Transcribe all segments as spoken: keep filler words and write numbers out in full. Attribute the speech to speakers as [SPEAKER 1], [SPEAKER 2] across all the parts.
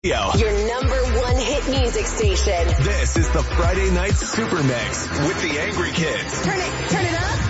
[SPEAKER 1] Your number one hit music station.
[SPEAKER 2] This is the Friday Night Super Mix with the Angry Kids.
[SPEAKER 1] Turn it, turn it up.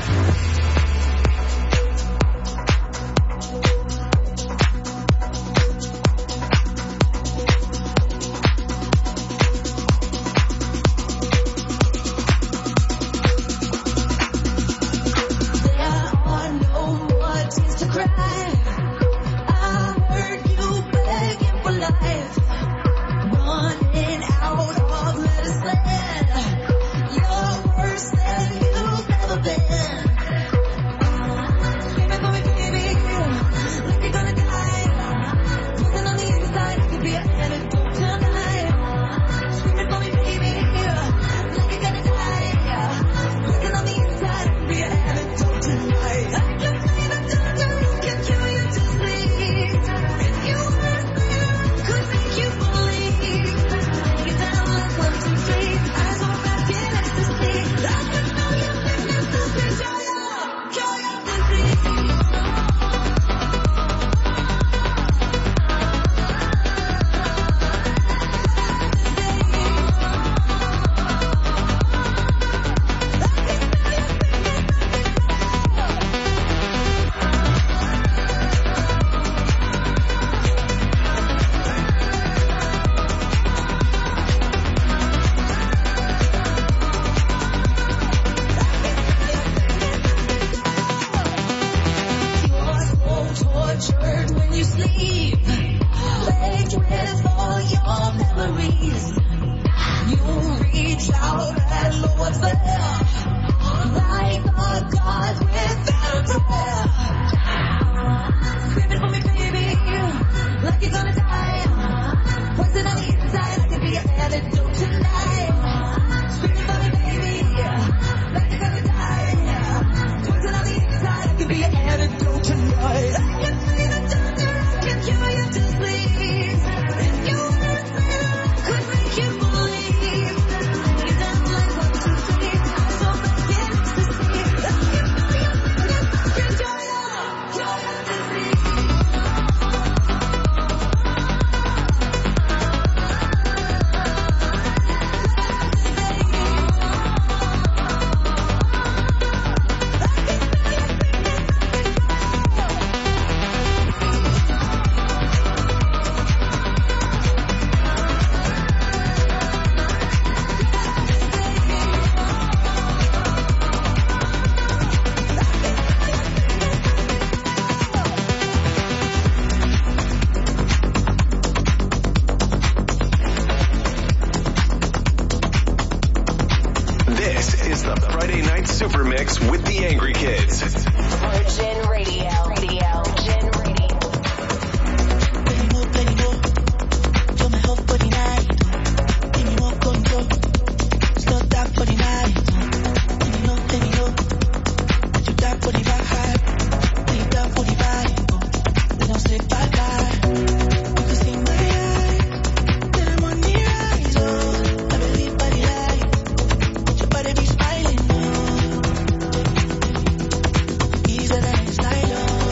[SPEAKER 3] Style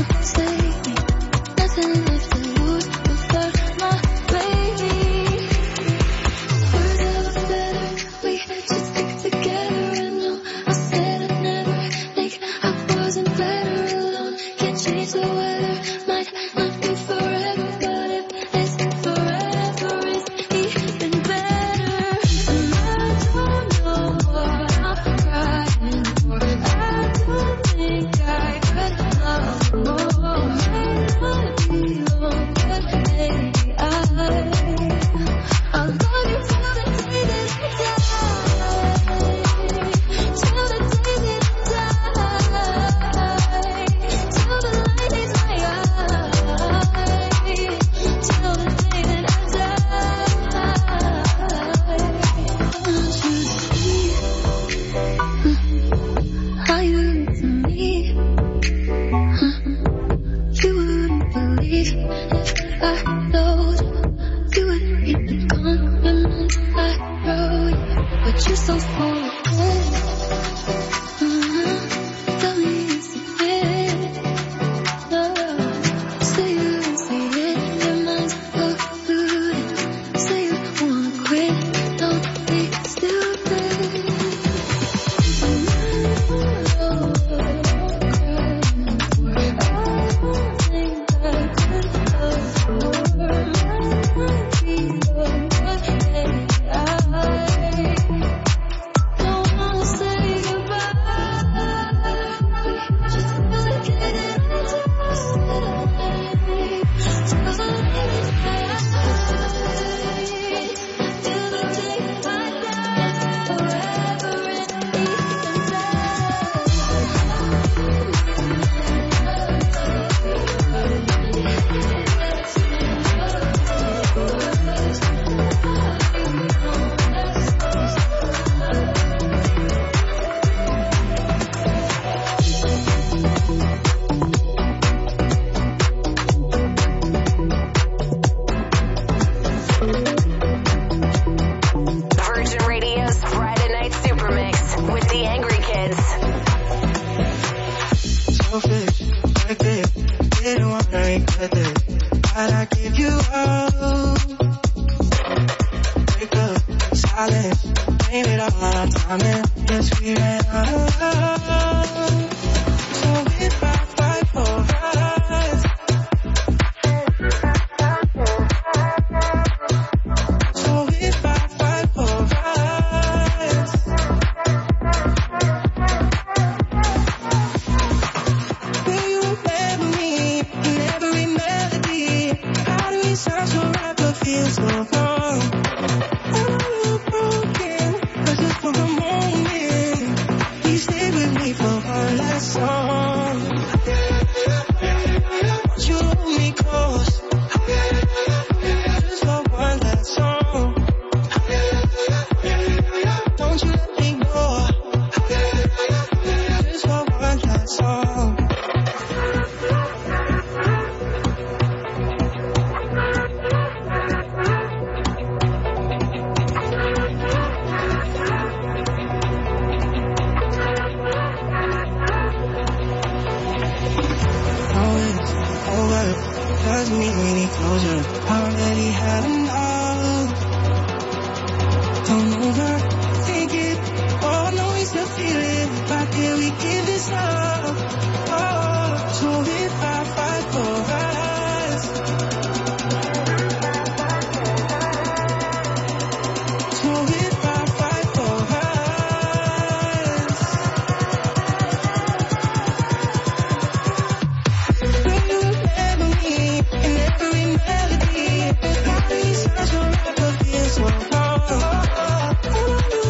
[SPEAKER 3] Melody,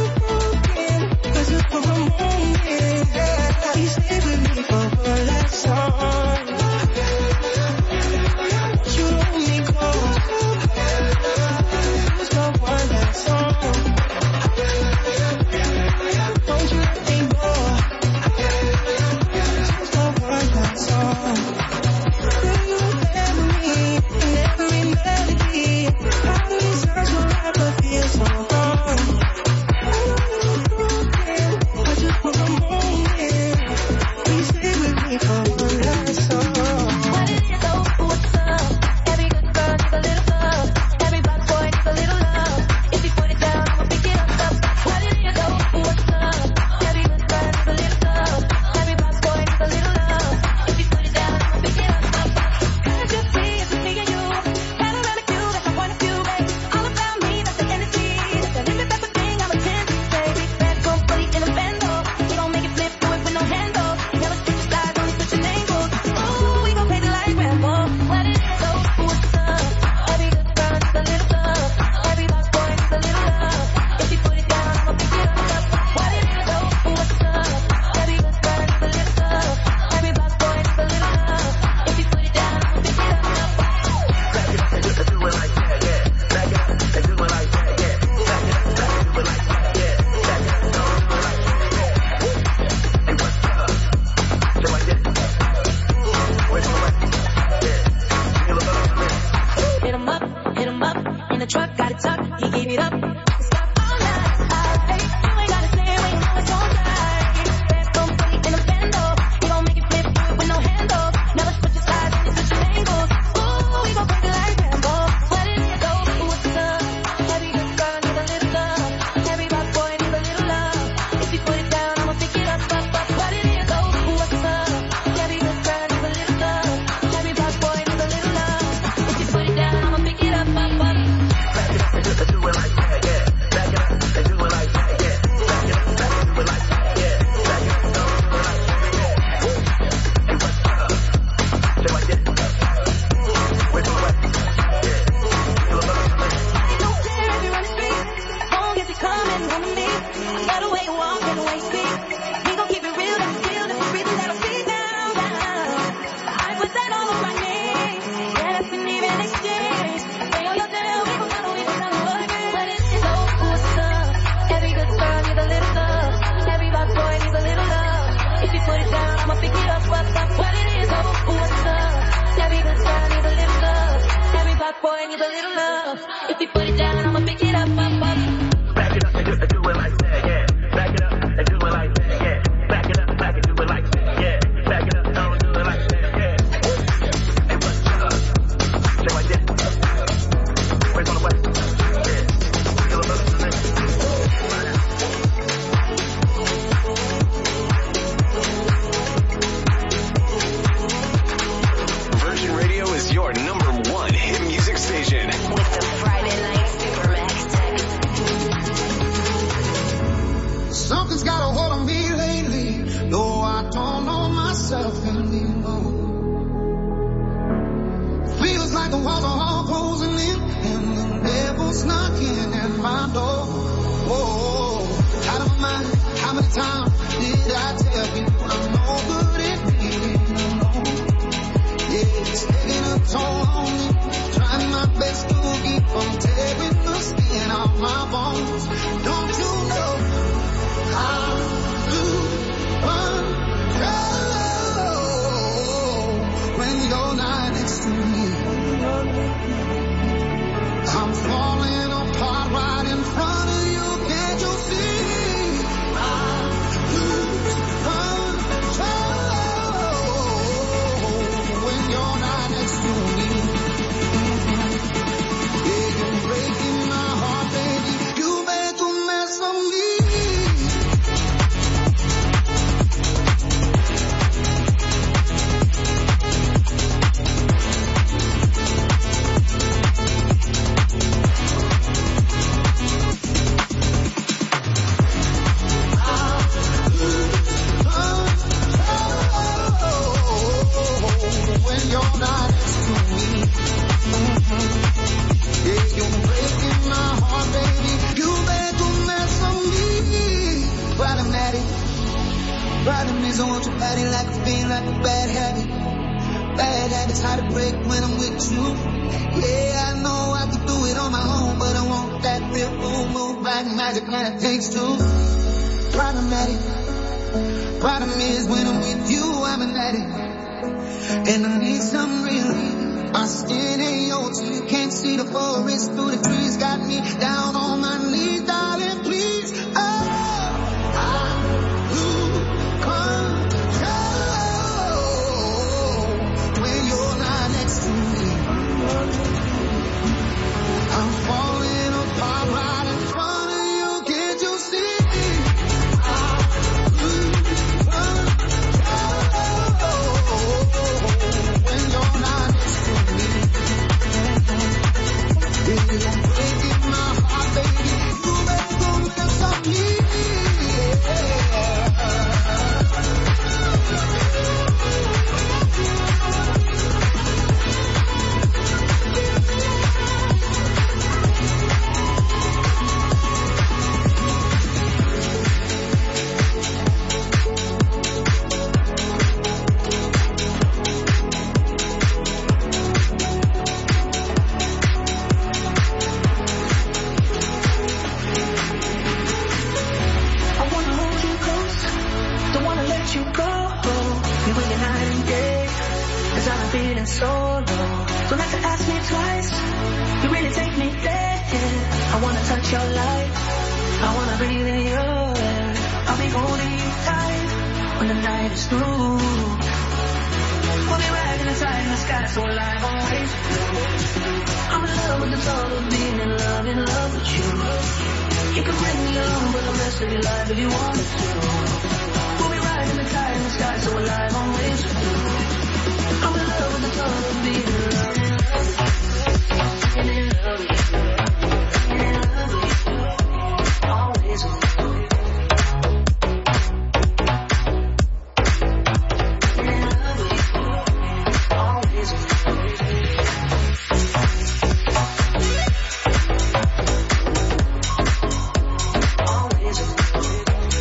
[SPEAKER 3] that boy needs a little love. If you put it down, I'ma pick it up, up, up.
[SPEAKER 4] Back it up and do, and do it like that, yeah. Back it up and do it like that, yeah. Back it up, back and do it like that, yeah. Back it up, don't do it like that, yeah. Hey, what's up? Say like this. Where's on the west? Yeah. Feel a little bit.
[SPEAKER 2] Virgin Radio is your number one hit music station.
[SPEAKER 1] With the Friday Night Super Mix.
[SPEAKER 5] Something's got a hold on me lately, though I don't know myself anymore. Feels like the walls are all closing in, and the devil's knocking at my door. Oh, out of my mind, how many times did I tell people I'm no good at being alone? Yeah, it's taking a toll on me, trying my best to keep from tearing the skin off my bones. Don't you know how to control when you're not next to me? I'm falling apart right in front of you. Can't you see? I lose control when you're not next to me. Yeah, you're breaking my heart, baby. You make a mess of me. When you're not next to me, yeah, you're breaking my heart, baby. You make a mess of me. Problematic, problem is I want your body like a fiend, like a bad habit. Bad habits hard to break when I'm with you. Yeah, I know I can do it on my own, but I want that real move, move like magic, and it takes two. Problematic, problem is when I'm with you, I'm an addict. And I need some relief. My skin ain't yours, so you can't see the forest through the trees. Got me down on my knees, darling, please. Oh, I lose control when you're not next to me. I'm falling apart right in front of you. Can't you see? I lose control when you're not next to me. Yeah, you're breaking my heart, baby. You make a mess of me.
[SPEAKER 3] I wanna hold you close, don't wanna let you go. Be with you night and day, cause I've been feeling so low. Don't have to ask me twice, you really take me there. I wanna touch your light, I wanna breathe in your air. I'll be holding you tight when the night is through. We'll be riding inside in the sky so alive always. I'm in love with the thought of being in love, in love with you. You can bring me along for the rest of your life if you wanted to. We'll be riding the tide in the sky so alive always. I'm in love with the thought of being in love, in love, and in love with you. And in love with you, always with you. And in love with you, always with you. Always with you.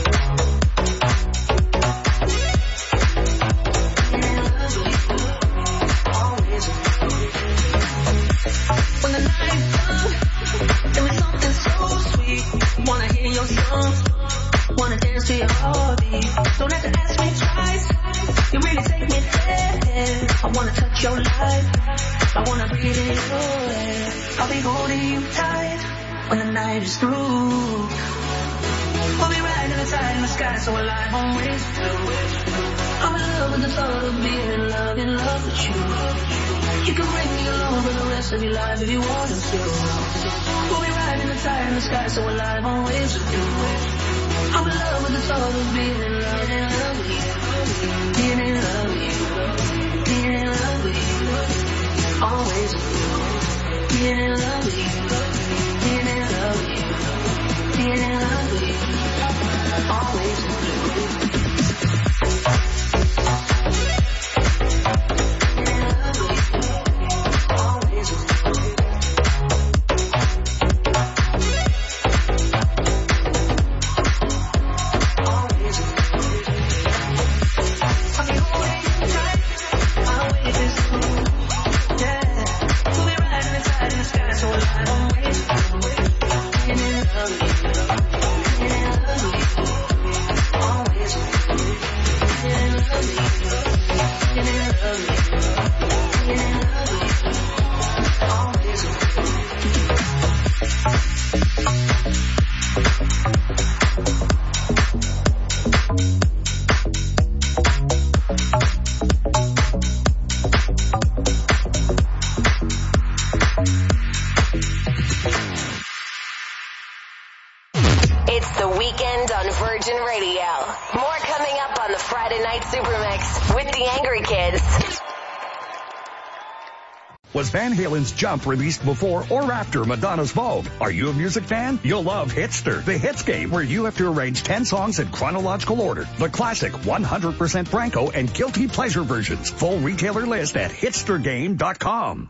[SPEAKER 3] And in love with you, always with you. When the night's done, there is something so sweet. Wanna hear your songs, wanna dance to your heartbeat. Don't have to ask me twice, you really take me there. I wanna touch your life. I wanna breathe in your air. I'll be holding you tight when the night is through. We'll be riding the tide in the sky, so alive on waves through. I'm in love with the thought of being in love, in love with you. You can bring me along for the rest of your life if you want to. We'll be riding the tide in the sky, so alive on waves with you. I'm in love with the thought of being in love, in love with you. Being in love with you. Being in love with you. Always with you. Being in love with you. Being in love with you. Being in love with you. Always with you.
[SPEAKER 6] Was Van Halen's Jump released before or after Madonna's Vogue? Are you a music fan? You'll love Hitster, the hits game where you have to arrange ten songs in chronological order. The classic one hundred percent Franco and guilty pleasure versions. Full retailer list at hitster game dot com.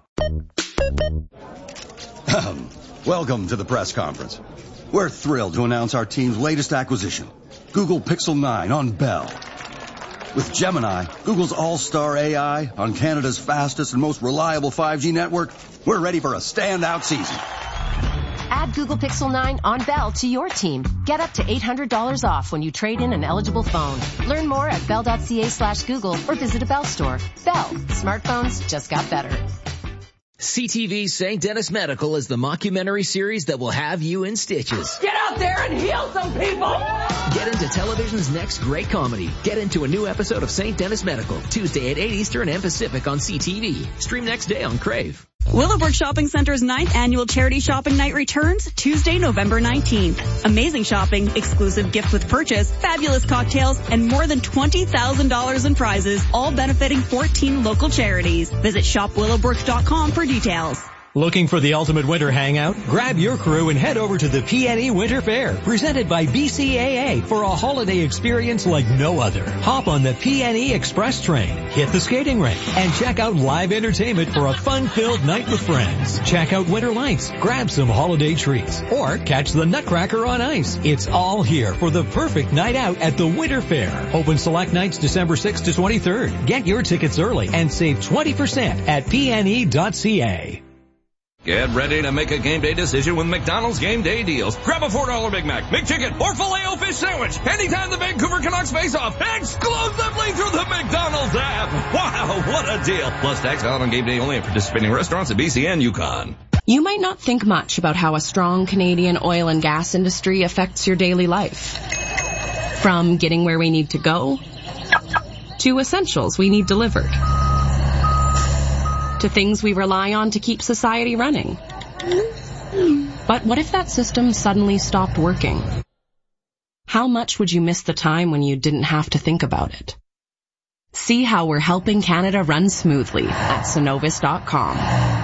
[SPEAKER 7] Welcome to the press conference. We're thrilled to announce our team's latest acquisition, Google Pixel nine on Bell. With Gemini, Google's all-star A I, on Canada's fastest and most reliable five G network, we're ready for a standout season.
[SPEAKER 8] Add Google Pixel nine on Bell to your team. Get up to eight hundred dollars off when you trade in an eligible phone. Learn more at bell.ca slash Google or visit a Bell store. Bell. Smartphones just got better.
[SPEAKER 9] C T V's Saint Dennis Medical is the mockumentary series that will have you in stitches.
[SPEAKER 10] Get out there and heal some people!
[SPEAKER 9] Get into television's next great comedy. Get into a new episode of Saint Dennis Medical, Tuesday at eight Eastern and Pacific on C T V. Stream next day on Crave.
[SPEAKER 11] Willowbrook Shopping Center's ninth annual charity shopping night returns Tuesday, November nineteenth. Amazing shopping, exclusive gift with purchase, fabulous cocktails, and more than twenty thousand dollars in prizes, all benefiting fourteen local charities. Visit shop willowbrook dot com for details.
[SPEAKER 12] Looking for the ultimate winter hangout? Grab your crew and head over to the P N E Winter Fair, presented by B C A A, for a holiday experience like no other. Hop on the P N E Express train, hit the skating rink, and check out live entertainment for a fun-filled night with friends. Check out winter lights, grab some holiday treats, or catch the Nutcracker on ice. It's all here for the perfect night out at the Winter Fair. Open select nights December sixth to twenty-third. Get your tickets early and save twenty percent at P N E dot C A.
[SPEAKER 13] Get ready to make a game day decision with McDonald's Game Day Deals. Grab a four dollar Big Mac, McChicken, or Filet-O-Fish sandwich anytime the Vancouver Canucks face off, exclusively through the McDonald's app. Wow, what a deal. Plus tax out on game day only at participating restaurants at B C and Yukon.
[SPEAKER 8] You might not think much about how a strong Canadian oil and gas industry affects your daily life. From getting where we need to go, to essentials we need delivered, to things we rely on to keep society running. But what if that system suddenly stopped working? How much would you miss the time when you didn't have to think about it? See how we're helping Canada run smoothly at Cenovus dot com.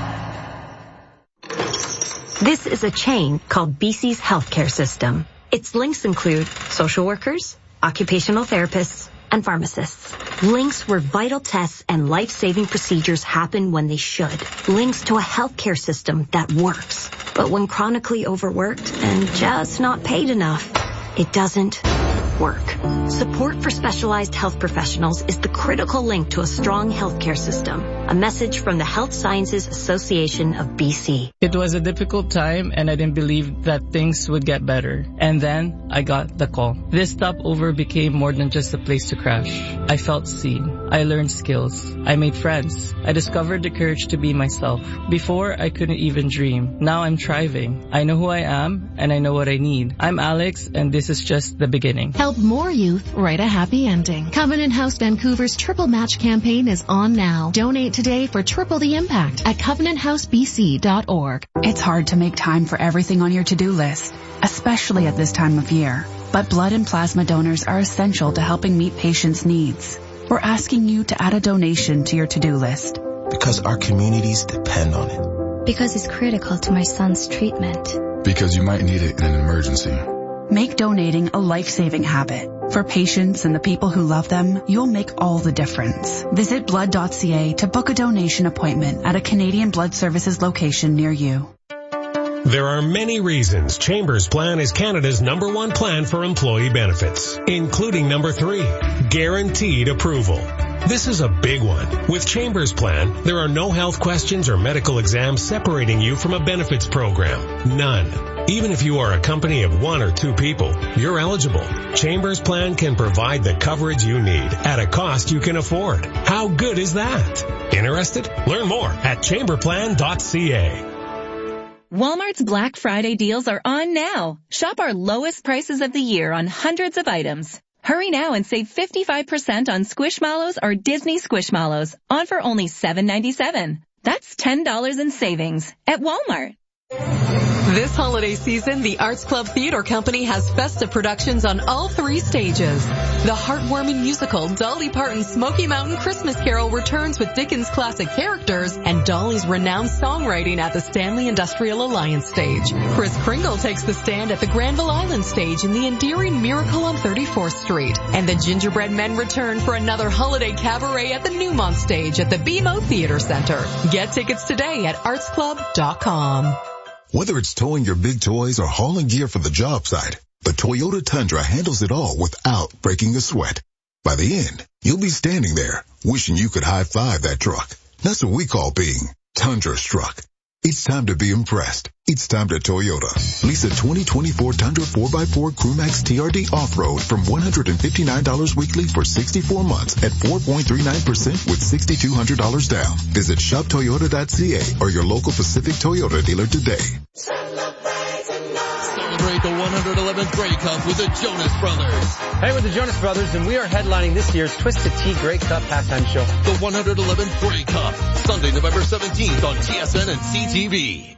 [SPEAKER 14] This is a chain called B C's healthcare system. Its links include social workers, occupational therapists, and pharmacists. Links where vital tests and life-saving procedures happen when they should. Links to a healthcare system that works. But when chronically overworked and just not paid enough, it doesn't work. Support for specialized health professionals is the critical link to a strong healthcare system. A message from the Health Sciences Association of B C.
[SPEAKER 15] It was a difficult time and I didn't believe that things would get better. And then I got the call. This stopover became more than just a place to crash. I felt seen. I learned skills. I made friends. I discovered the courage to be myself. Before, I couldn't even dream. Now I'm thriving. I know who I am and I know what I need. I'm Alex and this is just the beginning.
[SPEAKER 16] Help more youth write a happy ending. Covenant House Vancouver's Triple Match campaign is on now. Donate today for triple the impact at covenant house b c dot org.
[SPEAKER 17] It's hard to make time for everything on your to-do list, especially at this time of year. But blood and plasma donors are essential to helping meet patients' needs. We're asking you to add a donation to your to-do list.
[SPEAKER 18] Because our communities depend on it.
[SPEAKER 19] Because it's critical to my son's treatment.
[SPEAKER 20] Because you might need it in an emergency.
[SPEAKER 17] Make donating a life-saving habit. For patients and the people who love them, you'll make all the difference. Visit blood dot c a to book a donation appointment at a Canadian Blood Services location near you.
[SPEAKER 21] There are many reasons Chambers Plan is Canada's number one plan for employee benefits, including number three, guaranteed approval. This is a big one. With Chambers Plan, there are no health questions or medical exams separating you from a benefits program. None. Even if you are a company of one or two people, you're eligible. Chambers Plan can provide the coverage you need at a cost you can afford. How good is that? Interested? Learn more at chamber plan dot c a.
[SPEAKER 22] Walmart's Black Friday deals are on now. Shop our lowest prices of the year on hundreds of items. Hurry now and save fifty-five percent on Squishmallows or Disney Squishmallows, on for only seven ninety-seven. That's ten dollars in savings at Walmart.
[SPEAKER 23] This holiday season, the Arts Club Theater Company has festive productions on all three stages. The heartwarming musical Dolly Parton's Smoky Mountain Christmas Carol returns with Dickens' classic characters and Dolly's renowned songwriting at the Stanley Industrial Alliance stage. Kris Kringle takes the stand at the Granville Island stage in the endearing Miracle on thirty-fourth Street. And the Gingerbread Men return for another holiday cabaret at the Newmont stage at the B M O Theater Center. Get tickets today at arts club dot com.
[SPEAKER 24] Whether it's towing your big toys or hauling gear for the job site, the Toyota Tundra handles it all without breaking a sweat. By the end, you'll be standing there wishing you could high-five that truck. That's what we call being Tundra struck. It's time to be impressed. It's time to Toyota. Lease a twenty twenty-four Tundra four by four Crewmax T R D Off-Road from one hundred fifty-nine dollars weekly for sixty-four months at four point three nine percent with six thousand two hundred dollars down. Visit shop toyota dot c a or your local Pacific Toyota dealer today.
[SPEAKER 25] Celebrate the one hundred eleventh Grey Cup with the Jonas Brothers.
[SPEAKER 26] Hey, we're the Jonas Brothers, and we are headlining this year's Twisted Tea Grey Cup halftime show.
[SPEAKER 25] The one hundred eleventh Grey Cup, Sunday, November seventeenth on T S N and C T V.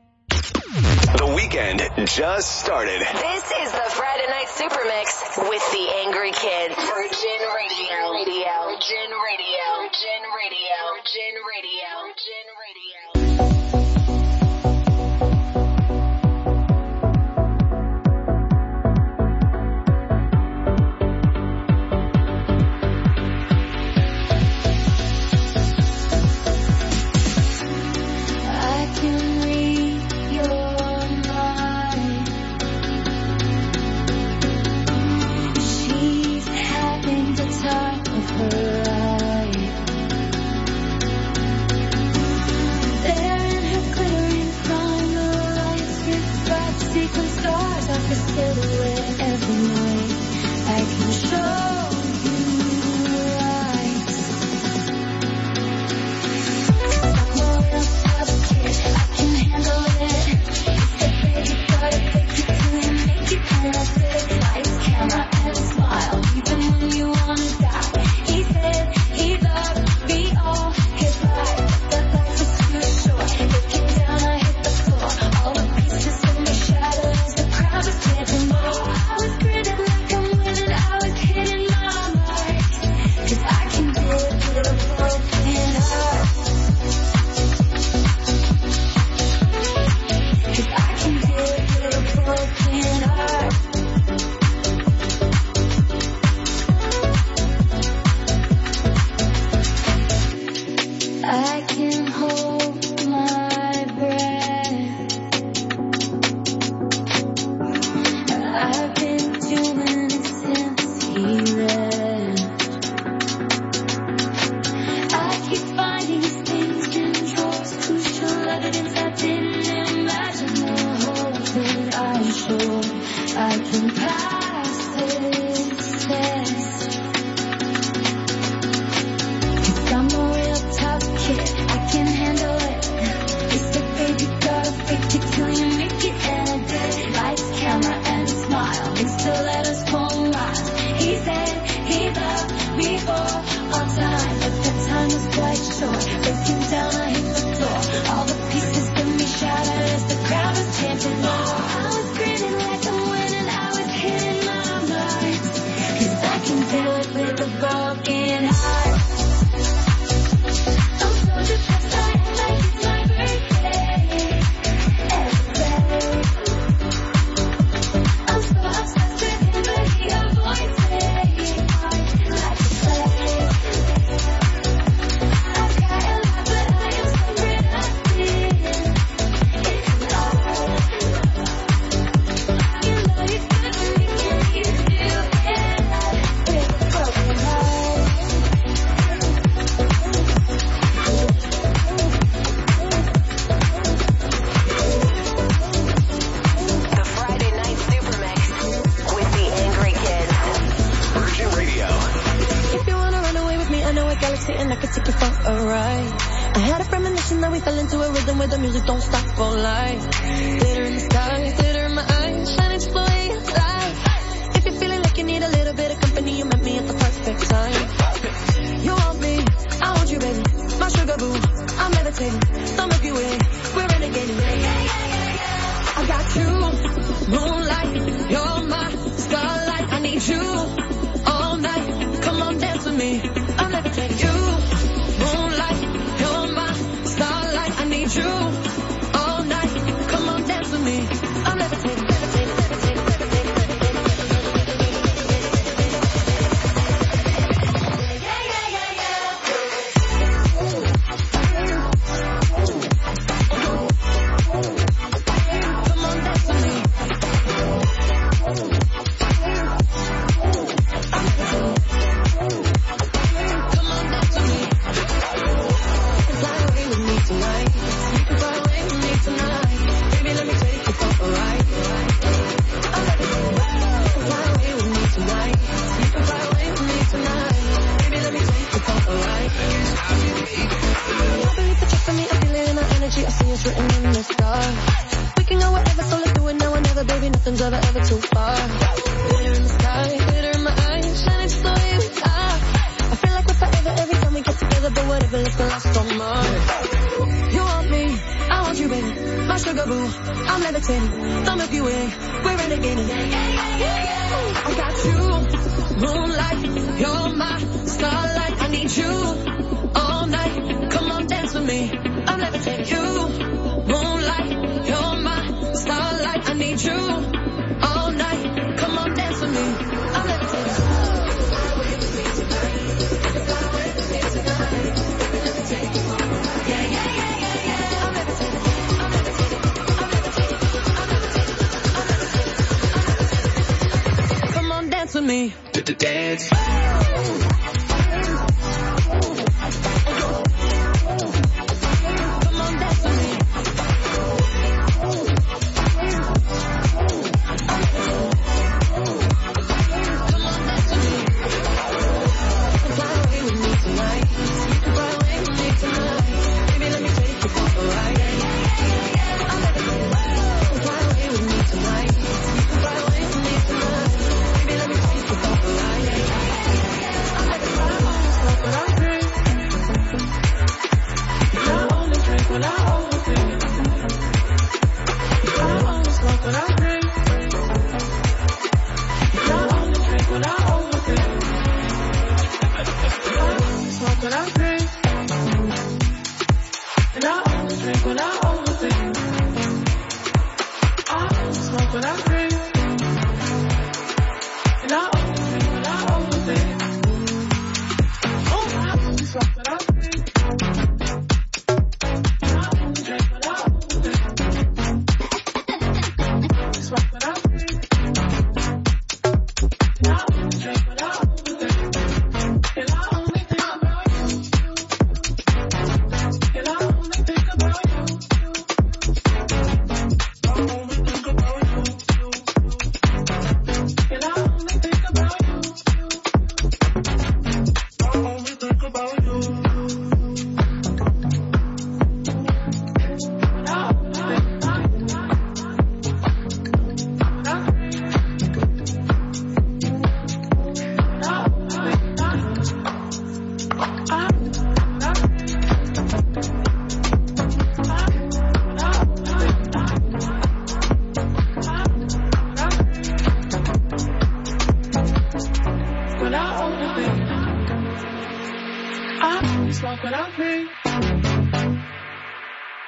[SPEAKER 2] The weekend just started.
[SPEAKER 1] This is the Friday Night Super Mix with the Angry Kid. Virgin Radio. Radio. Virgin Radio. Virgin Radio. Virgin Radio. Virgin Radio.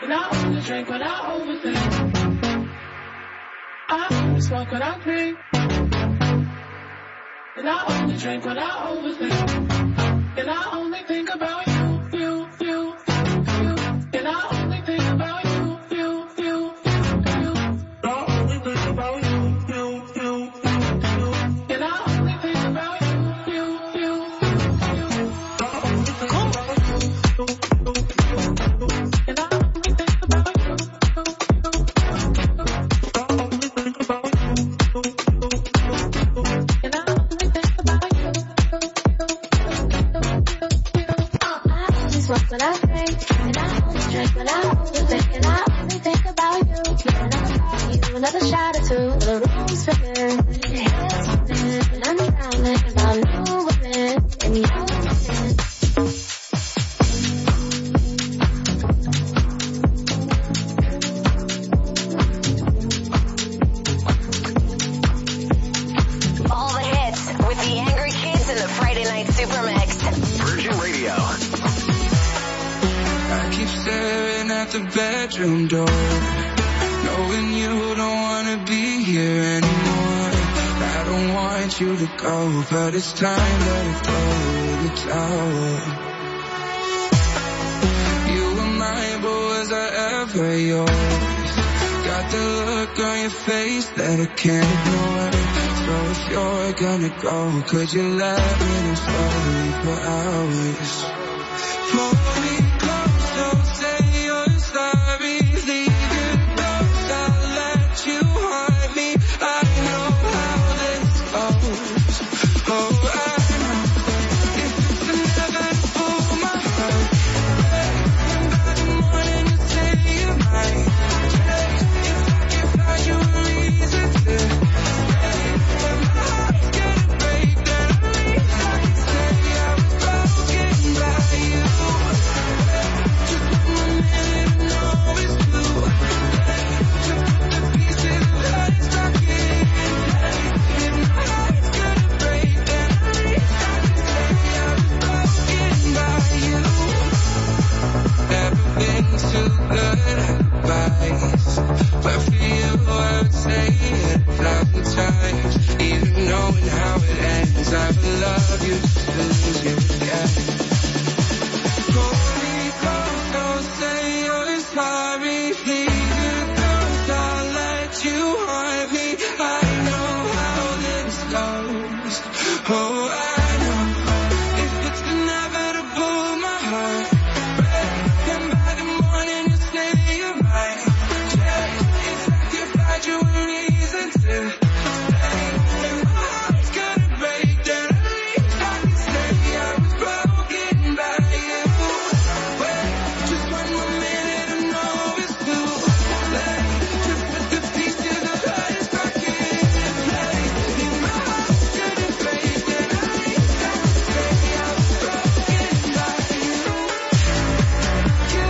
[SPEAKER 3] And I only drink when I overthink. I only smoke when I drink. And I only drink when I overthink. And I only think about you, you, you, you. And I only think about you, you, you, you. I only think about you, you, you, you. And I only think about you, you, you, you. I only think about you, you. And I only think about you, I only think about you, and I only think about you. I only smoke when I drink, and I only drink when I overthink, and I only think about you. And I'm about you, another shot or two, the room's spinning, your head's spinning, and I'm drowning about new women and your women.
[SPEAKER 1] All the hits with the Angry Kids in the Friday Night Super Mix.
[SPEAKER 2] Virgin Radio.
[SPEAKER 4] I keep staring at the bedroom door, knowing you don't wanna be here anymore. I don't want you to go, but it's time to throw the towel. You were mine, but was I ever yours? Got the look on your face that I can't ignore. So if you're gonna go, could you let me know slowly for hours? Pull me close, don't say you're sorry. Leave your close, I'll let you haunt me. I know how this goes. Oh, I know. If it's inevitable, my heart breaks. And by the morning you say you might change. If I can find you a reason to stay, when my heart's gonna break, then at least I can say I was broken by you. Just one more minute and know it's true. To put the pieces of us back in place. If my heart's gonna break, then at least I can say I was broken by you. Never been too good at advice, but for you I would say it a thousand times. Even knowing how it ends, I would love you just to lose you again. Pull me close, don't say you're sorry. Leave your close, I'll let you haunt me. I know how this goes. Oh, I know. If it's inevitable, my heart breaks. And by the morning you say you might change. If I can find you a reason to stay, when my heart's gonna break, then at least I can say I was broken by you. Wait, just one more minute and know it's too late to put the pieces of us back in place. If my heart's gonna break, then at least I can say I was broken by you. You.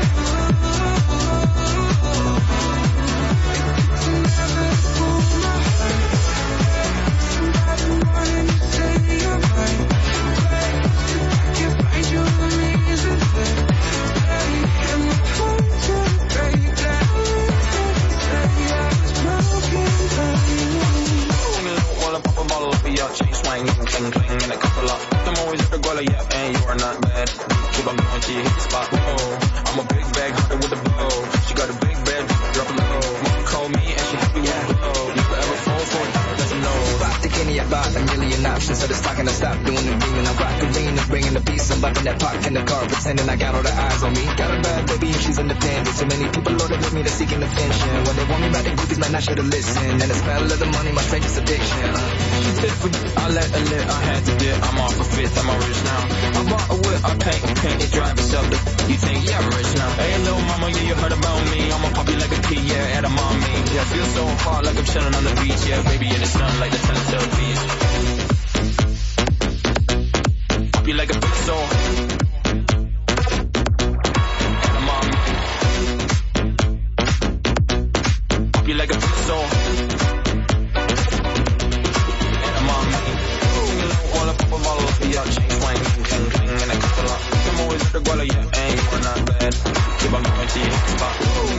[SPEAKER 4] It's inevitable, my heart breaks. And by the morning you say you might break. If I can find you a reason to stay, and my heart's gonna break, then at least I can say I was broken by you.
[SPEAKER 5] Sing a little while I pop a bottle up of your chain swing, cling cling, and a couple up. I'm always at the guala, yeah, and you are not bad. Keep on going till you hit the spot. Whoa, I'm a big bag hunter with a bow. She got a big bed, drop a low. Mom called me and she happy with a blow. You forever fall for it, that's a no.
[SPEAKER 6] Rock the Kenny, I bought a million options. So the stock and I stopped doing the beaming. I rock arenas, bringing the peace. I'm bumping that park in the car, pretending I got all the eyes on me. Got a bad baby and she's independent. So many people loaded with me, they're seeking attention. When they want me back, the groupies, man, I should've listened. And the smell of the money, my strangest addiction.
[SPEAKER 5] She fit for I let her lit, I had to dip. I'm off a fifth, I'm a rich now. I bought a whip, I paint and paint it, drive itself. You think, yeah, I'm rich now. Hey, little mama, yeah, you heard about me. I'ma pop you like a pea, yeah, at a mommy. Yeah, feel so hot like I'm chilling on the beach. Yeah, baby, in the sun like the Teletubbies. Pop you like a pistol. At a mommy. Pop you like a pistol. At a mommy. Sing a little while I pop a bottle up of your chain swing, cling cling, and a couple up. I'm always at the guala, yeah, and you are not bad. Keep on going till you hit the spot.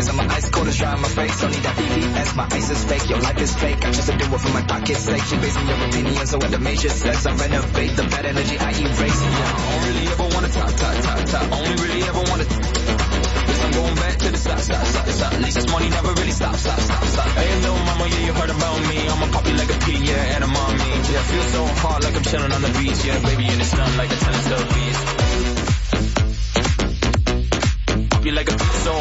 [SPEAKER 6] fingers and my ice cold is dry on my face. Don't need that B B S, my ice is fake. Your life is fake. I choose to do it for my pocket's sake. She based on your opinion, so when the major says I renovate the bad energy I erase. Yeah, I don't really ever wanna talk, talk, talk, talk. Only really ever wanna. Guess I'm going back to the stop, stop, stop, stop. At least this money never really stop, stop, stop, stop. Hey, little mama, yeah, you heard about me. I'ma pop you like a pea, yeah, and a mommy. Yeah, I feel so hot like I'm chilling on the beach. Yeah, baby in the sun like a tennis still beast. Pop you like a pea, so.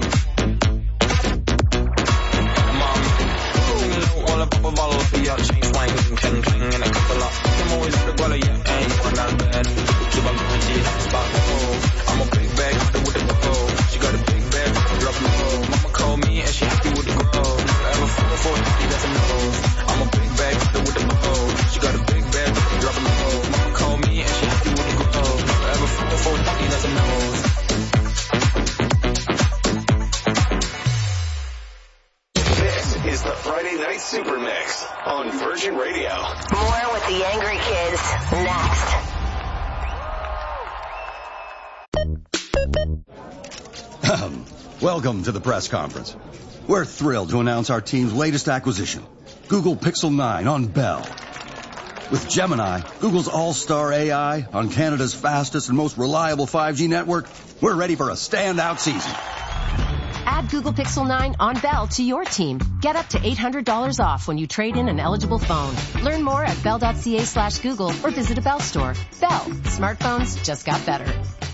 [SPEAKER 6] All up a bottle of your chain swing, cling, cling, and a couple of. I'm always at the guala, yeah, and you are not bad. Keep on going to your spot, oh. I'm a big bag, with the bow. She got a big bag, drop low. Mama called me and she happy with the grow. Never ever fall for it, that's a nose. I'm a big bag, with the bow. She got a big bag, drop low. Mama called me and she happy with the grow. Never ever fall for it, that's a nose.
[SPEAKER 2] Is the Friday Night Super Mix on Virgin Radio.
[SPEAKER 1] More with the Angry Kids next.
[SPEAKER 7] Welcome to the press conference. We're thrilled to announce our team's latest acquisition, Google Pixel nine on Bell. With Gemini, Google's all-star A I on Canada's fastest and most reliable five G network, we're ready for a standout season.
[SPEAKER 9] Add Google Pixel nine on Bell to your team. Get up to eight hundred dollars off when you trade in an eligible phone. Learn more at bell.ca slash Google or visit a Bell store. Bell. Smartphones just got better.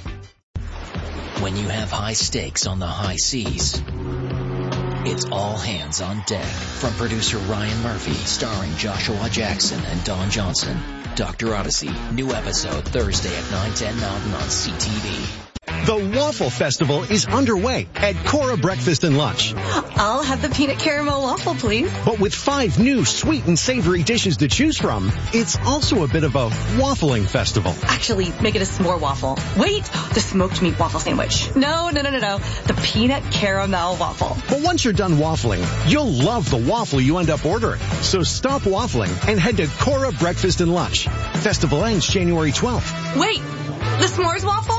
[SPEAKER 10] When you have high stakes on the high seas, it's all hands on deck. From producer Ryan Murphy, starring Joshua Jackson and Don Johnson. Doctor Odyssey, new episode Thursday at nine ten Mountain on C T V.
[SPEAKER 11] The Waffle Festival is underway at Cora Breakfast and Lunch.
[SPEAKER 12] I'll have the peanut caramel waffle, please.
[SPEAKER 11] But with five new sweet and savory dishes to choose from, it's also a bit of a waffling festival.
[SPEAKER 12] Actually, make it a s'more waffle. Wait, the smoked meat waffle sandwich. No, no, no, no, no. The peanut caramel waffle.
[SPEAKER 11] But once you're done waffling, you'll love the waffle you end up ordering. So stop waffling and head to Cora Breakfast and Lunch. Festival ends January twelfth.
[SPEAKER 12] Wait, the s'mores waffle?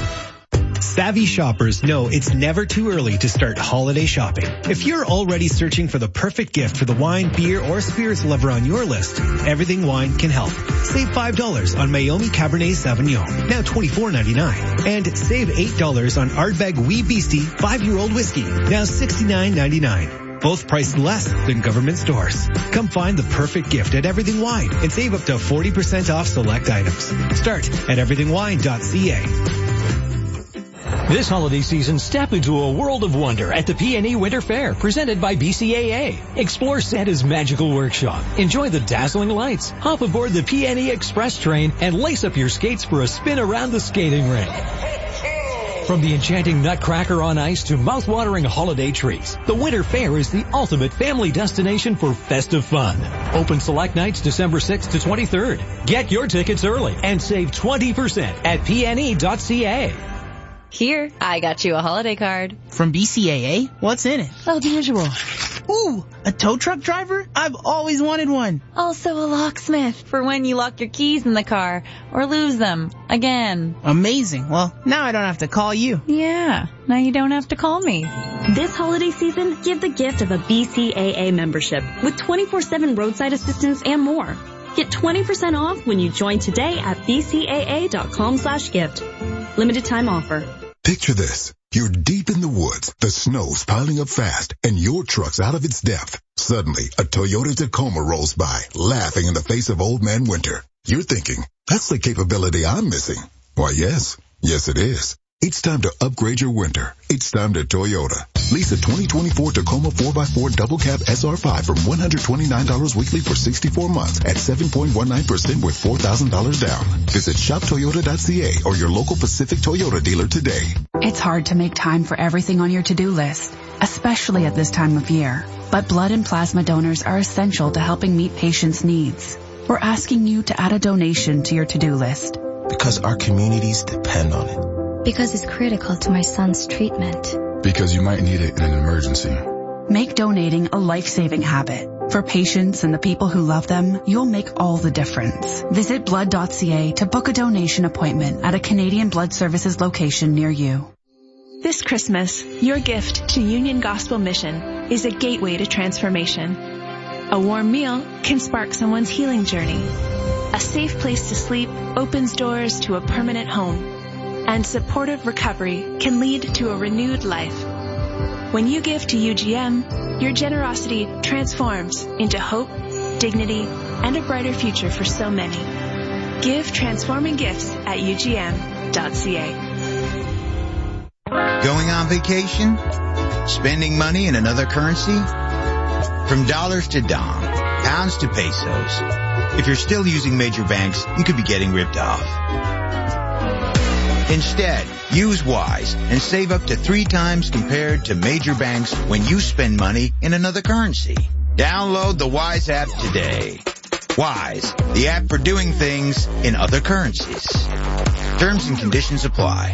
[SPEAKER 13] Savvy shoppers know it's never too early to start holiday shopping. If you're already searching for the perfect gift for the wine, beer, or spirits lover on your list, Everything Wine can help. Save five dollars on Meiomi Cabernet Sauvignon, now twenty-four ninety-nine. And save eight dollars on Ardbeg Wee Beastie five-year-old whiskey, now sixty-nine ninety-nine. Both priced less than government stores. Come find the perfect gift at Everything Wine and save up to forty percent off select items. Start at everything wine dot c a.
[SPEAKER 27] This holiday season, step into a world of wonder at the P and E Winter Fair, presented by B C A A. Explore Santa's magical workshop. Enjoy the dazzling lights. Hop aboard the P and E Express train and lace up your skates for a spin around the skating rink. From the enchanting Nutcracker on ice to mouth-watering holiday treats, the Winter Fair is the ultimate family destination for festive fun. Open select nights December sixth to twenty-third. Get your tickets early and save twenty percent at p n e dot c a.
[SPEAKER 12] Here, I got you a holiday card.
[SPEAKER 28] From B C A A? What's in it?
[SPEAKER 12] Oh, the usual.
[SPEAKER 28] Ooh, a tow truck driver? I've always wanted one.
[SPEAKER 12] Also a locksmith for when you lock your keys in the car or lose them again.
[SPEAKER 28] Amazing. Well, now I don't have to call you.
[SPEAKER 12] Yeah, now you don't have to call me.
[SPEAKER 29] This holiday season, give the gift of a B C A A membership with twenty-four seven roadside assistance and more. Get twenty percent off when you join today at b c a a dot com slash gift. Limited time offer.
[SPEAKER 24] Picture this. You're deep in the woods, the snow's piling up fast, and your truck's out of its depth. Suddenly, a Toyota Tacoma rolls by, laughing in the face of Old Man Winter. You're thinking, that's the capability I'm missing. Why, yes. Yes, it is. It's time to upgrade your winter. It's time to Toyota. Lease a twenty twenty-four Tacoma four by four Double Cab S R five from one hundred twenty-nine dollars weekly for sixty-four months at seven point one nine percent with four thousand dollars down. Visit shop toyota dot c a or your local Pacific Toyota dealer today.
[SPEAKER 17] It's hard to make time for everything on your to-do list, especially at this time of year. But blood and plasma donors are essential to helping meet patients' needs. We're asking you to add a donation to your to-do list.
[SPEAKER 18] Because our communities depend on it.
[SPEAKER 19] Because it's critical to my son's treatment.
[SPEAKER 20] Because you might need it in an emergency.
[SPEAKER 17] Make donating a life-saving habit. For patients and the people who love them, you'll make all the difference. Visit blood dot c a to book a donation appointment at a Canadian Blood Services location near you.
[SPEAKER 8] This Christmas, your gift to Union Gospel Mission is a gateway to transformation. A warm meal can spark someone's healing journey. A safe place to sleep opens doors to a permanent home. And supportive recovery can lead to a renewed life. When you give to U G M, your generosity transforms into hope, dignity, and a brighter future for so many. Give transforming gifts at U G M dot C A.
[SPEAKER 14] Going on vacation? Spending money in another currency? From dollars to dong, pounds to pesos. If you're still using major banks, you could be getting ripped off. Instead, use Wise and save up to three times compared to major banks when you spend money in another currency. Download the Wise app today. Wise, the app for doing things in other currencies. Terms and conditions apply.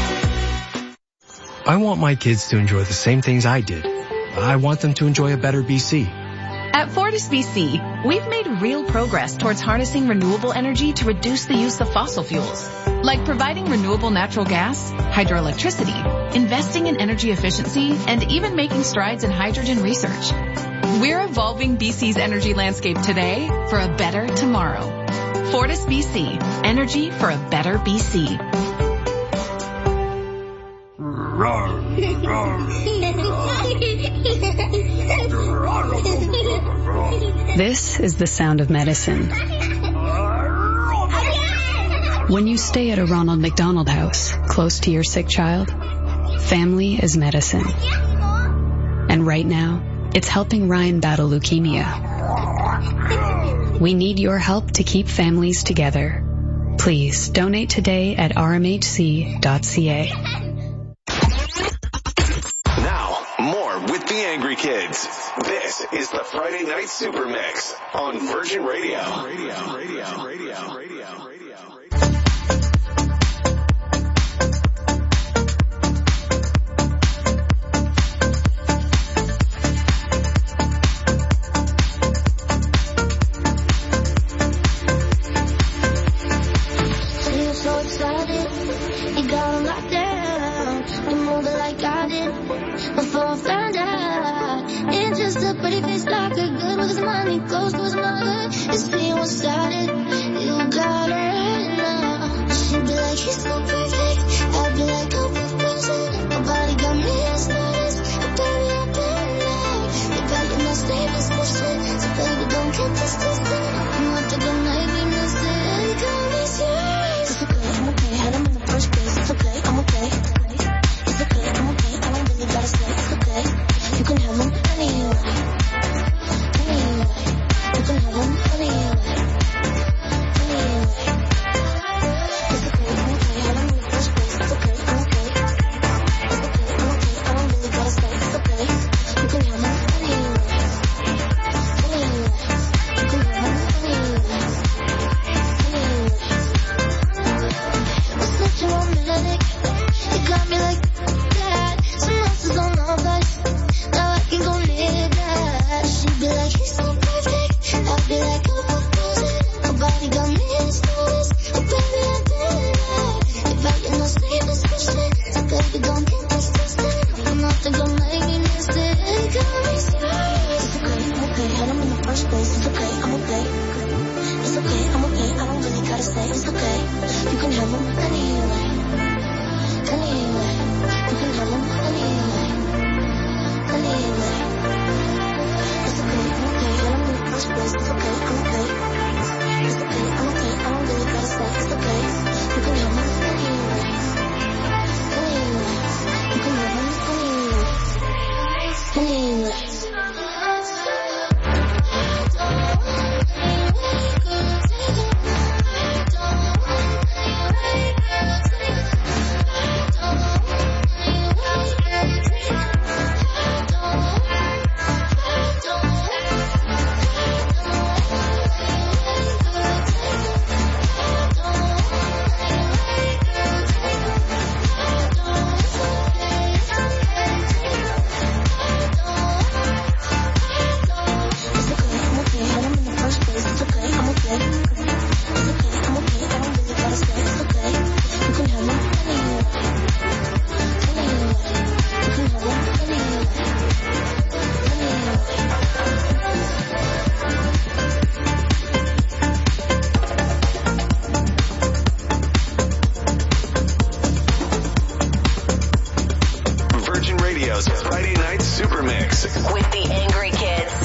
[SPEAKER 15] I want my kids to enjoy the same things I did. I want them to enjoy a better B C.
[SPEAKER 16] At Fortis B C, we've made real progress towards harnessing renewable energy to reduce the use of fossil fuels, like providing renewable natural gas, hydroelectricity, investing in energy efficiency, and even making strides in hydrogen research. We're evolving B C's energy landscape today for a better tomorrow. Fortis B C, energy for a better B C.
[SPEAKER 17] This is the sound of medicine. When you stay at a Ronald McDonald House, close to your sick child, family is medicine. And right now, it's helping Ryan battle leukemia. We need your help to keep families together. Please donate today at R M H C dot C A.
[SPEAKER 2] Now, more with the Angry Kids. This is the Friday Night Super Mix on Virgin Radio. Radio, radio, radio, radio, radio.
[SPEAKER 3] So excited, you got them locked down. You move it like I did before I found out. It's just a pretty face like a good with his money goes to his mother. It's being one-sided, you got it right now. She'd be like, he's so perfect. I'd be like, oh, perfect. Nobody got me as nice. But baby, I've been there. You better not stay this bullshit. So baby, don't get this twisted. I'm not the good night, we miss it. You got me serious. It's okay, I'm okay. Had him in the first place. It's okay, I'm okay. It's okay, I'm okay. I don't really gotta say it's okay. You can have him anyway. Anyway. You can have him anyway. Anyway. It's okay, I'm okay. Had him in the first place. It's okay, I'm okay. It's okay, I'm okay. I don't really gotta say it's okay. You can have him anyway. Anyway. You can have him anyway. Anyway. We're such a romantic. You got me like that. Some roses on my butt. Now I can go live that. She'd be like, he's so perfect. I'd be like, oh, perfect. Nobody got me in this notice. Oh, baby, I did that. If I get no sleep, it's pushing. So baby, don't get this twisted. I'm not the girl make me miss it. You got me serious. It's okay, I'm okay. Had him in the first place. It's okay, I'm okay. It's okay, I'm okay. I don't really gotta say it's okay. You can have him anyway. Anyway. You can have him anyway. Anyway. It's okay, I'm okay. Had him in the first place. It's okay, I'm okay. It's okay, I'm okay. I don't really gotta say it's okay. You can have him anyway. Anyway. You can have him anyway. Anyway.
[SPEAKER 2] Mix
[SPEAKER 1] with the Angry Kids.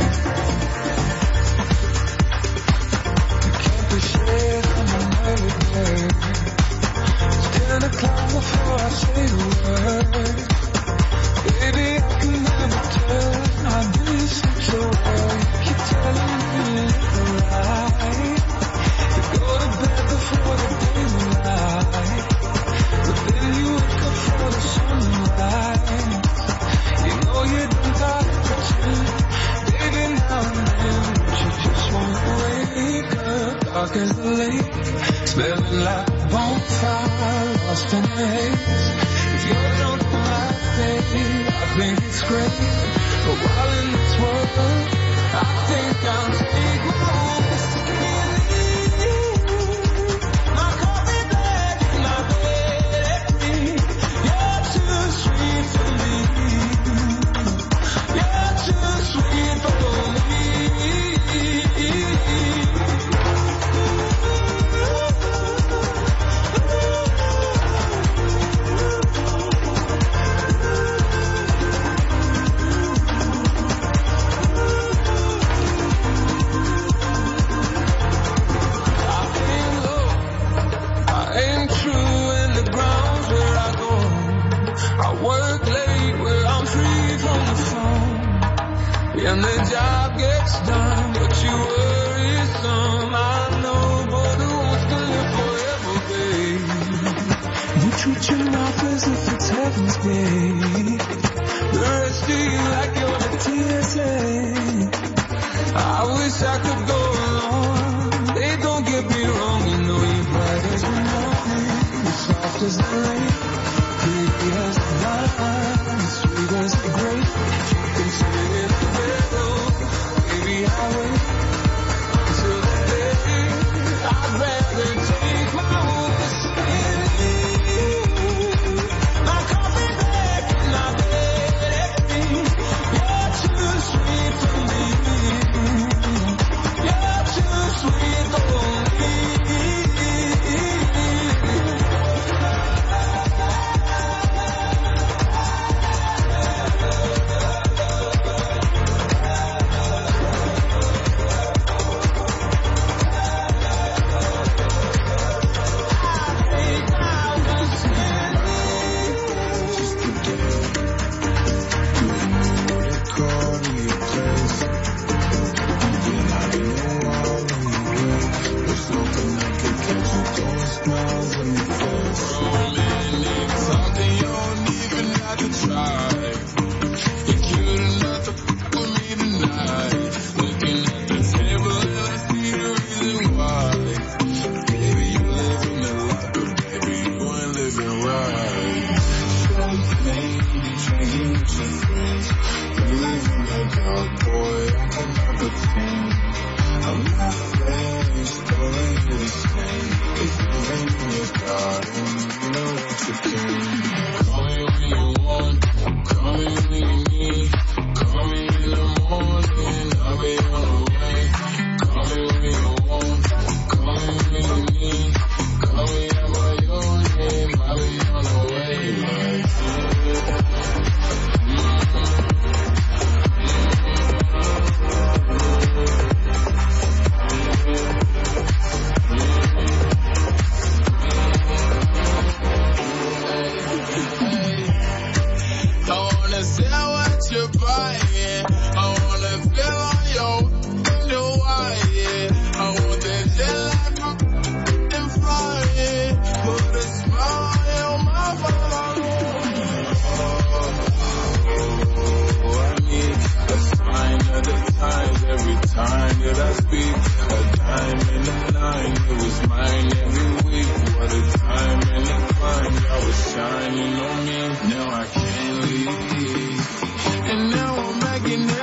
[SPEAKER 3] ten o'clock before I say the word. Baby, I can never tell. I do sleep so well. You keep telling me it's a lie. To go to bed before the daylight. But then you wake up for the sunrise. You know you don't gotta pretend. Baby, now and then, but you just wanna wake up. Dark as the lake, smelling like a bonfire, lost in the haze. If you're drunk on my baby, I think it's great. But while in this world, I think I'll take my whiskey and leave. My coffee black and my bed green. You're too sweet for me. You're too sweet for me. And the job gets done, but you worry some. I know, boy, who wants to live forever, babe. You treat your mouth as if it's heaven's gate. The rest of you like you're the T S A. I wish I could go along. They don't get me wrong, you know you're bright as the morning, you're soft as the rain, pretty as the night, sweet as the grape. You can say it. Baby, I wait till the day. I'd rather take my whiskey and leave. My coffee black and my bed green. You're too sweet for me. You're too sweet for me. Shining on me, now I can't leave. And now I'm back in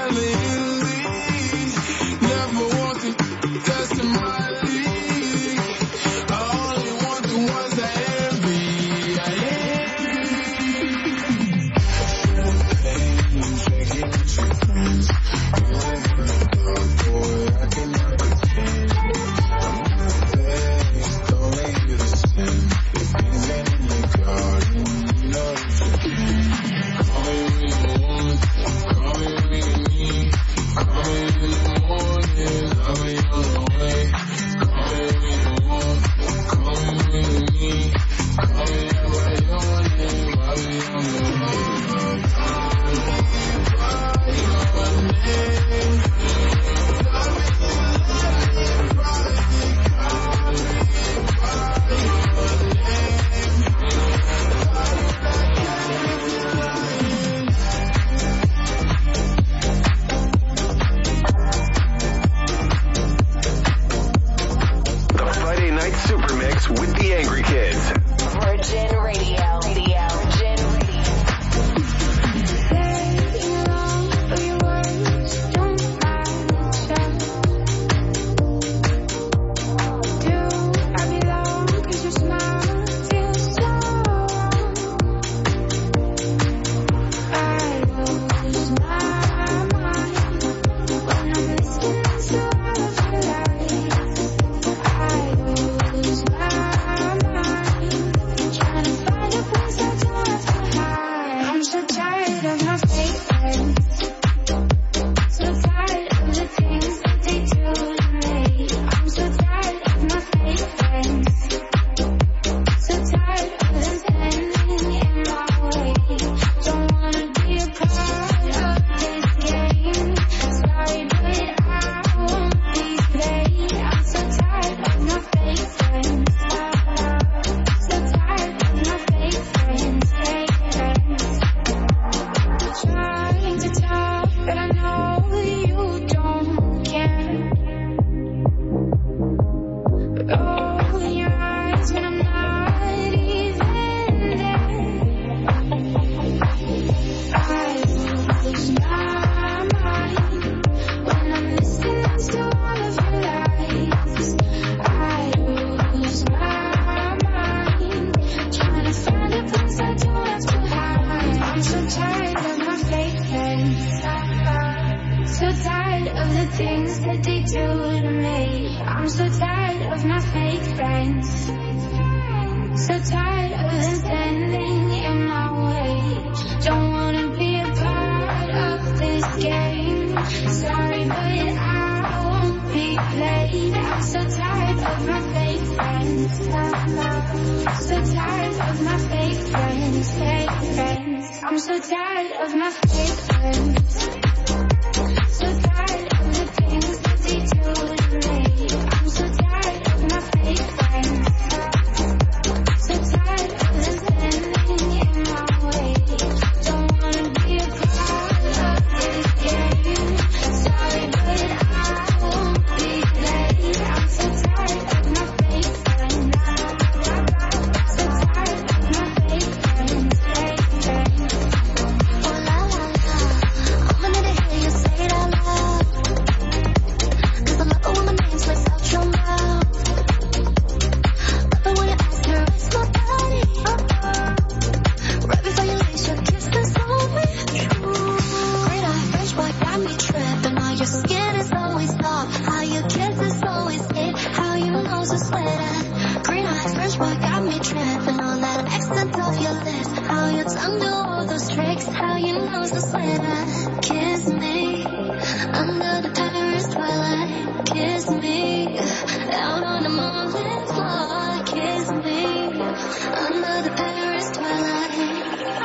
[SPEAKER 3] so tired of the things that they do to me. I'm so tired of my fake friends. So tired of them bending in my way. Don't wanna be a part of this game. Sorry, but I won't be played. I'm so tired of my fake friends. So tired of my fake friends, fake friends. I'm so tired of my fake friends. So tired of the things that they do to me. I'm so tired of my fake friends. So tired of them standing in my way. Don't wanna be a part of this game. Sorry, but I won't be played. I'm so tired of my fake friends. So tired of my fake friends, fake friends. Oh la la la, I'm gonna hear you say it out loud. 'Cause I love it when my name slips out your mouth. Love it when you ask to rest my body. Uh-uh. Right before you leave, your kisses on me. Green eye French boy got me tripping. How your skin is always soft. How your kiss is always hit. How your nose is sweater. Green eye French boy got me tripping on that accent of your lips. How your tongue do all those tricks. How your nose is sweater. Kiss me under the Paris twilight. Kiss me out on the moonlit floor. Kiss me under the Paris twilight.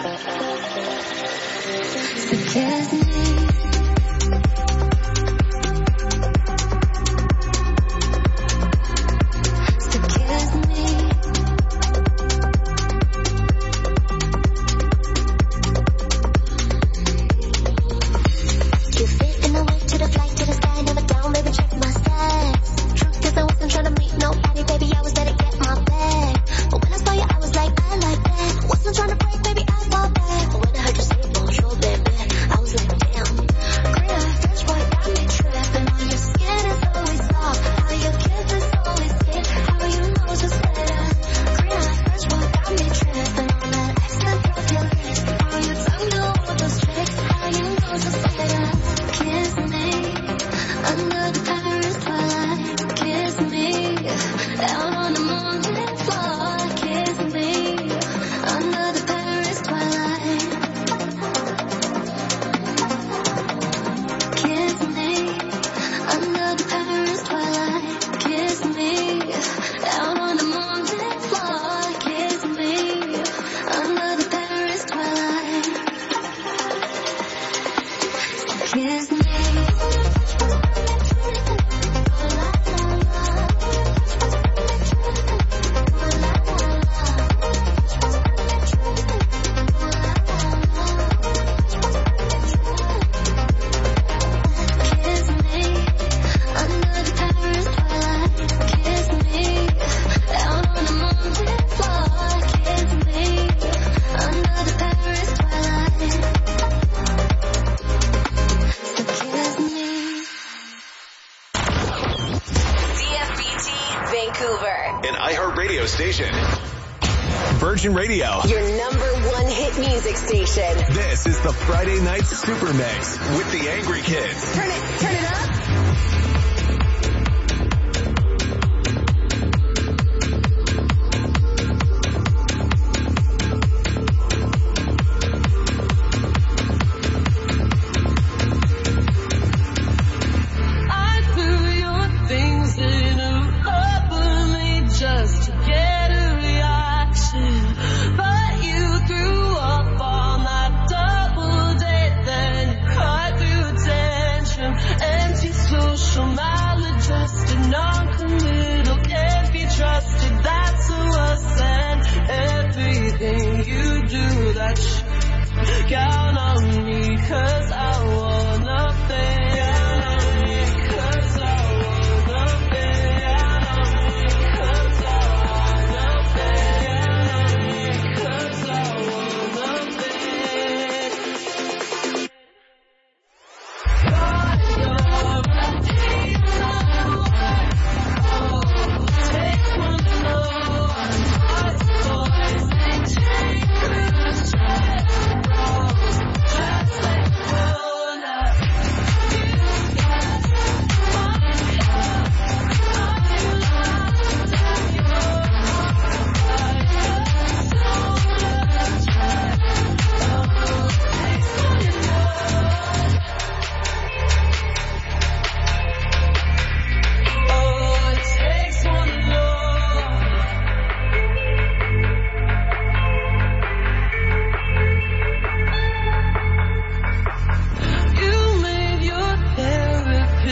[SPEAKER 3] So kiss me. So kiss me. You fit in the way to the flight to the sky, never down, baby, check my stats. Truth is I wasn't trying to meet nobody, baby, I was there to get my bag. But when I saw you, I was like, I like that. Wasn't trying to break, baby, I fall back. But when I heard you say bonjour, baby, I was like, damn. Green eye French boy got me tripping. On your skin is always soft. How your kiss is always hit. How your nose is better. Green eye French boy got me tripping. On that accent of your lips. How your tongue do all those tricks. How your nose is better. Kiss me under the Paris twilight. Kiss me out on the moonlit floor. Kiss me under the Paris twilight. Kiss me under the Paris twilight. Kiss me out on the moonlit floor. Kiss me under the Paris twilight. Kiss me. Kiss me under the Paris twilight. Kiss me out on the moonlit floor. Kiss me under the Paris twilight. So kiss me.
[SPEAKER 1] D F B T Vancouver.
[SPEAKER 2] An iHeartRadio station. Virgin Radio.
[SPEAKER 1] Your number one hit music station.
[SPEAKER 2] This is the Friday Night Super Mix with the Angry Kids.
[SPEAKER 1] Turn it, turn it up.
[SPEAKER 3] I threw your things in a rubber me just to get a reaction. But you threw up on that double date, then you cried through attention. Empty social maladjusted, non-committal, can't be trusted. That's a us and everything you do. That sh- count on me, 'cause I'll